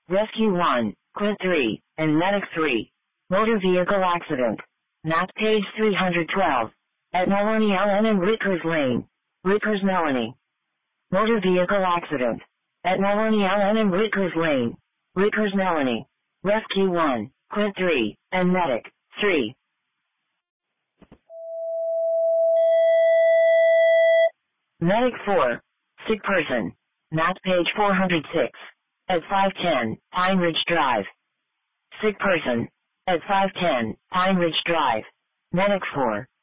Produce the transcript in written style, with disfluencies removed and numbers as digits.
Rescue 1, Quint 3, and Medic 3. Motor vehicle accident. Map page 312. At Melanie Ellen and Rickers Lane. Rickers Melanie. Motor vehicle accident. At Melanie Ellen and Rickers Lane. Rickers Melanie. Rescue 1, Quint 3, and Medic 3. Medic 4. Sick person. Map page 406. At 510, Pine Ridge Drive. Sick person. At 510, Pine Ridge Drive. Medic 4.